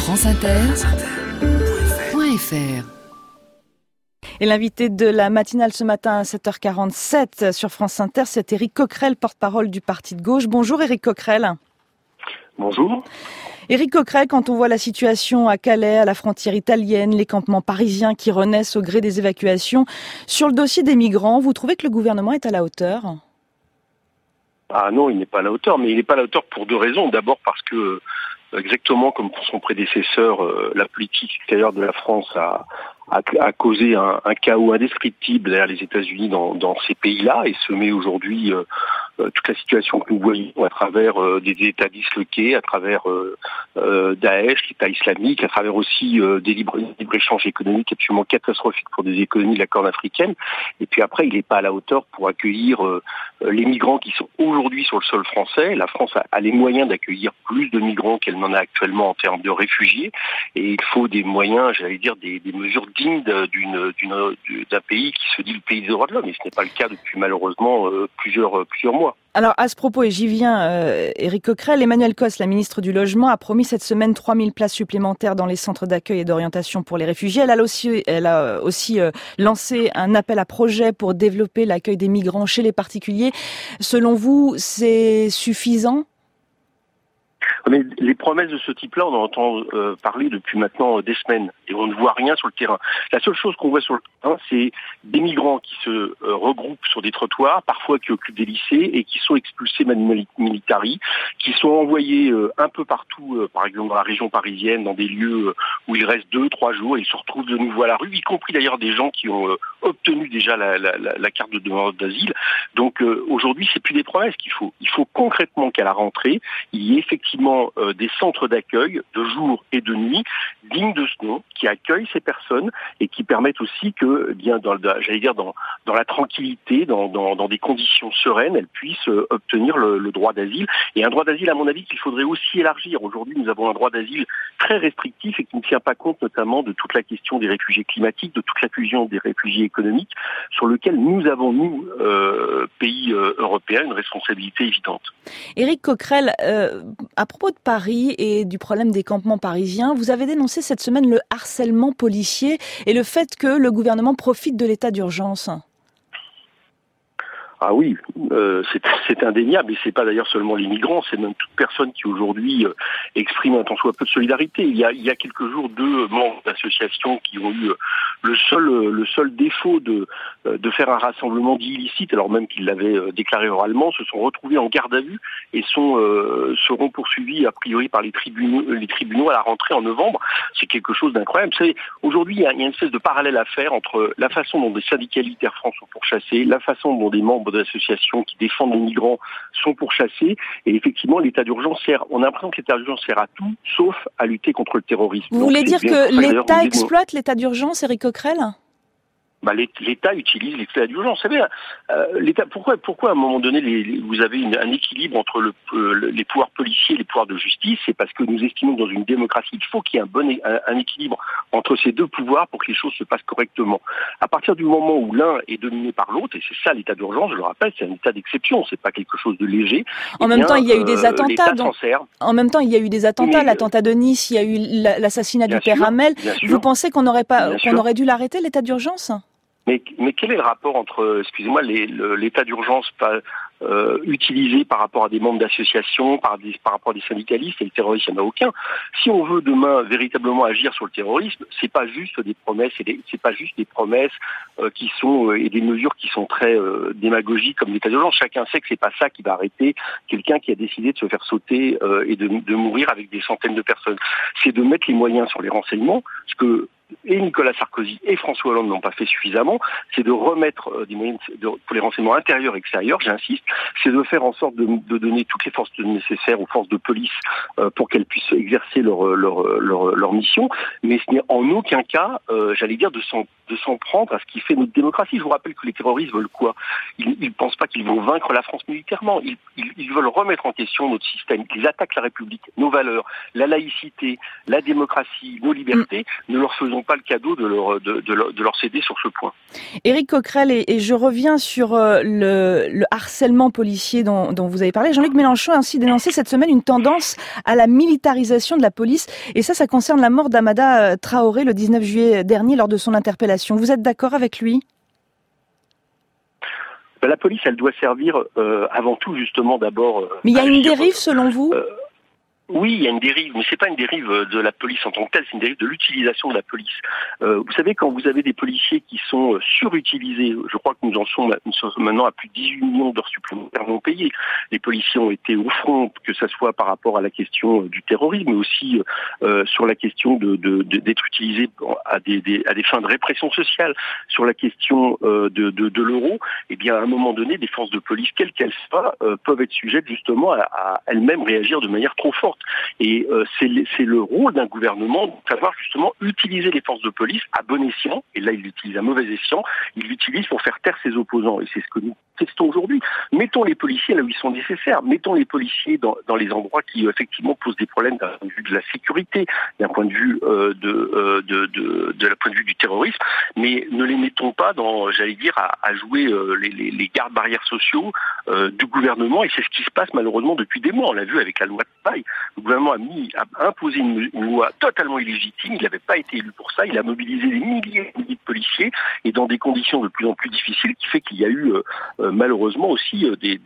franceinter.fr. Et l'invité de la matinale ce matin à 7h47 sur France Inter, c'est Éric Coquerel, porte-parole du Parti de gauche. Bonjour Éric Coquerel. Bonjour. Éric Coquerel, quand on voit la situation à Calais, à la frontière italienne, les campements parisiens qui renaissent au gré des évacuations, sur le dossier des migrants, vous trouvez que le gouvernement est à la hauteur ? Ah non, il n'est pas à la hauteur, mais il n'est pas à la hauteur pour deux raisons. D'abord parce que, exactement comme pour son prédécesseur, la politique extérieure de la France a causé un chaos indescriptible derrière les États-Unis dans ces pays-là et se met aujourd'hui toute la situation que nous voyons à travers des États disloqués, à travers Daesh, l'État islamique, à travers aussi des libre-échanges économiques absolument catastrophiques pour des économies de la Corne africaine. Et puis après, il n'est pas à la hauteur pour accueillir les migrants qui sont aujourd'hui sur le sol français. La France a les moyens d'accueillir plus de migrants qu'elle n'en a actuellement en termes de réfugiés. Et il faut des moyens, j'allais dire, des mesures dignes d'un pays qui se dit le pays des droits de l'homme. Et ce n'est pas le cas depuis malheureusement plusieurs mois. Alors à ce propos, et j'y viens, Éric Coquerel, Emmanuelle Cosse, la ministre du Logement, a promis cette semaine 3000 places supplémentaires dans les centres d'accueil et d'orientation pour les réfugiés. Elle a aussi lancé un appel à projet pour développer l'accueil des migrants chez les particuliers. Selon vous, c'est suffisant ? Mais les promesses de ce type-là, on en entend parler depuis maintenant des semaines et on ne voit rien sur le terrain. La seule chose qu'on voit sur le terrain, c'est des migrants qui se regroupent sur des trottoirs, parfois qui occupent des lycées et qui sont expulsés manu militari, qui sont envoyés un peu partout, par exemple dans la région parisienne, dans des lieux où ils restent 2-3 jours et ils se retrouvent de nouveau à la rue, y compris d'ailleurs des gens qui ont obtenu déjà la carte de demande d'asile. Donc aujourd'hui, c'est plus des promesses qu'il faut. Il faut concrètement qu'à la rentrée, il y ait effectivement des centres d'accueil de jour et de nuit dignes de ce nom, qui accueillent ces personnes et qui permettent aussi que, eh bien, dans la tranquillité, dans des conditions sereines, elles puissent obtenir le droit d'asile. Et un droit d'asile, à mon avis, qu'il faudrait aussi élargir. Aujourd'hui, nous avons un droit d'asile très restrictif et qui ne tient pas compte notamment de toute la question des réfugiés climatiques, de toute la fusion des réfugiés économiques, sur lequel nous avons, nous, pays européens, une responsabilité évidente. Éric Coquerel, à propos de Paris et du problème des campements parisiens, vous avez dénoncé cette semaine le harcèlement policier et le fait que le gouvernement profite de l'état d'urgence. Ah oui, c'est indéniable, et c'est pas d'ailleurs seulement les migrants, c'est même toute personne qui aujourd'hui exprime un tant soit peu de solidarité. Il y a quelques jours, 2 membres d'associations qui ont eu le seul défaut de faire un rassemblement dit illicite, alors même qu'ils l'avaient déclaré oralement, se sont retrouvés en garde à vue et seront poursuivis a priori par les tribunaux à la rentrée en novembre. C'est quelque chose d'incroyable. Vous savez, aujourd'hui, il y a une espèce de parallèle à faire entre la façon dont des syndicalistes Air France sont pourchassés, la façon dont des membres d'associations qui défendent les migrants sont pourchassés, et effectivement l'état d'urgence on a l'impression que l'état d'urgence sert à tout sauf à lutter contre le terrorisme. Vous voulez dire que l'État exploite l'état d'urgence, Éric Coquerel ? L'État utilise l'état d'urgence. Vous savez, l'État, pourquoi à un moment donné vous avez un équilibre entre les pouvoirs policiers et les pouvoirs de justice? C'est parce que nous estimons que dans une démocratie, il faut qu'il y ait un équilibre entre ces deux pouvoirs pour que les choses se passent correctement. À partir du moment où l'un est dominé par l'autre, et c'est ça l'état d'urgence, je le rappelle, c'est un état d'exception, c'est pas quelque chose de léger. En même temps, il y a eu des attentats. En même temps, il y a eu des attentats. L'attentat de Nice, il y a eu l'assassinat du père Hamel. Vous pensez qu'on aurait dû l'arrêter, l'état d'urgence ? Mais quel est le rapport entre, excusez-moi, l'état d'urgence utilisé par rapport à des membres d'associations, par rapport à des syndicalistes et le terrorisme? Il n'y en a aucun. Si on veut demain véritablement agir sur le terrorisme, c'est pas juste des promesses qui sont et des mesures qui sont très démagogiques comme l'état d'urgence. Chacun sait que c'est pas ça qui va arrêter quelqu'un qui a décidé de se faire sauter et de mourir avec des centaines de personnes. C'est de mettre les moyens sur les renseignements, ce que et Nicolas Sarkozy et François Hollande n'ont pas fait suffisamment, c'est de remettre des moyens pour les renseignements intérieurs et extérieurs, j'insiste, c'est de faire en sorte de donner toutes les forces nécessaires aux forces de police pour qu'elles puissent exercer leur mission, mais ce n'est en aucun cas, j'allais dire, de s'en prendre à ce qui fait notre démocratie. Je vous rappelle que les terroristes veulent quoi? Ils pensent pas qu'ils vont vaincre la France militairement, ils veulent remettre en question notre système, ils attaquent la République, nos valeurs, la laïcité, la démocratie, nos libertés, ne leur faisons ferons pas le cadeau de leur céder sur ce point. Éric Coquerel, et je reviens sur le harcèlement policier dont vous avez parlé. Jean-Luc Mélenchon a ainsi dénoncé cette semaine une tendance à la militarisation de la police. Et ça concerne la mort d'Amada Traoré le 19 juillet dernier lors de son interpellation. Vous êtes d'accord avec lui ? La police, elle doit servir avant tout justement d'abord... Mais il y a une dérive selon vous ? Oui, il y a une dérive, mais c'est pas une dérive de la police en tant que telle, c'est une dérive de l'utilisation de la police. Vous savez, quand vous avez des policiers qui sont surutilisés, je crois que nous en sommes maintenant à plus de 18 millions d'heures supplémentaires non payées. Les policiers ont été au front, que ça soit par rapport à la question du terrorisme, mais aussi sur la question d'être utilisés à des fins de répression sociale, sur la question de l'euro. Eh bien, à un moment donné, des forces de police, quelles qu'elles soient, peuvent être sujettes justement à elles-mêmes réagir de manière trop forte. Et c'est le rôle d'un gouvernement de savoir justement utiliser les forces de police à bon escient, et là il l'utilise à mauvais escient, il l'utilise pour faire taire ses opposants, et c'est ce que nous testons aujourd'hui. Mettons les policiers là où ils sont nécessaires, mettons les policiers dans les endroits qui effectivement posent des problèmes d'un point de vue de la sécurité, d'un point de vue de la point de vue du terrorisme, mais ne les mettons pas à jouer les gardes-barrières sociaux du gouvernement, et c'est ce qui se passe malheureusement depuis des mois. On l'a vu avec la loi de paille. Le gouvernement a imposé une loi totalement illégitime, il n'avait pas été élu pour ça, il a mobilisé des milliers de policiers et dans des conditions de plus en plus difficiles, qui fait qu'il y a eu malheureusement aussi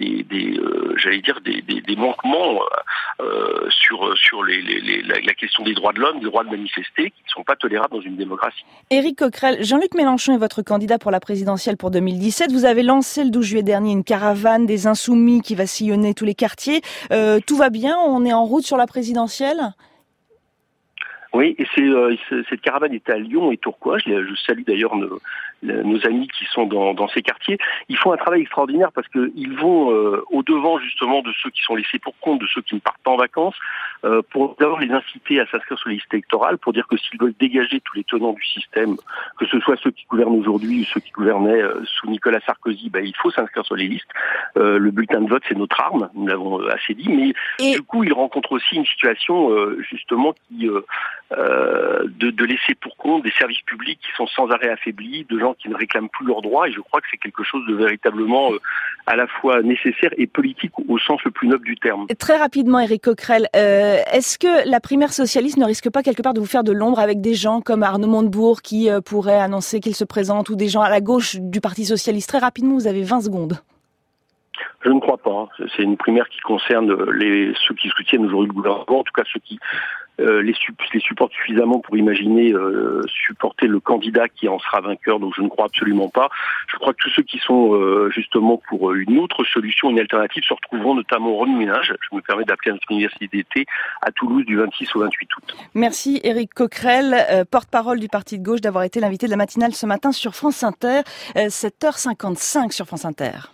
des manquements sur la question des droits de l'homme, des droits de manifester, qui ne sont pas tolérables dans une démocratie. Éric Coquerel, Jean-Luc Mélenchon est votre candidat pour la présidentielle pour 2017. Vous avez lancé le 12 juillet dernier une caravane des Insoumis qui va sillonner tous les quartiers. Tout va bien, on est en route sur la présidentielle ? Oui, et cette caravane est à Lyon et Tourcoing. Je salue d'ailleurs nos amis qui sont dans ces quartiers. Ils font un travail extraordinaire parce qu'ils vont au-devant justement de ceux qui sont laissés pour compte, de ceux qui ne partent pas en vacances, pour d'abord les inciter à s'inscrire sur les listes électorales, pour dire que s'ils veulent dégager tous les tenants du système, que ce soit ceux qui gouvernent aujourd'hui ou ceux qui gouvernaient sous Nicolas Sarkozy, il faut s'inscrire sur les listes. Le bulletin de vote, c'est notre arme, nous l'avons assez dit, mais du coup, ils rencontrent aussi une situation justement qui... de laisser pour compte des services publics qui sont sans arrêt affaiblis, de gens qui ne réclament plus leurs droits, et je crois que c'est quelque chose de véritablement à la fois nécessaire et politique au sens le plus noble du terme. Très rapidement, Éric Coquerel, est-ce que la primaire socialiste ne risque pas quelque part de vous faire de l'ombre avec des gens comme Arnaud Montebourg qui pourrait annoncer qu'il se présente, ou des gens à la gauche du Parti socialiste? Très rapidement, vous avez 20 secondes. Je ne crois pas. C'est une primaire qui concerne ceux qui soutiennent aujourd'hui le gouvernement, en tout cas ceux qui les supportent suffisamment pour imaginer supporter le candidat qui en sera vainqueur. Donc je ne crois absolument pas. Je crois que tous ceux qui sont justement pour une autre solution, une alternative, se retrouveront notamment au remue-ménage. Je me permets d'appeler à notre université d'été à Toulouse du 26 au 28 août. Merci Éric Coquerel, porte-parole du Parti de gauche, d'avoir été l'invité de la matinale ce matin sur France Inter, 7h55 sur France Inter.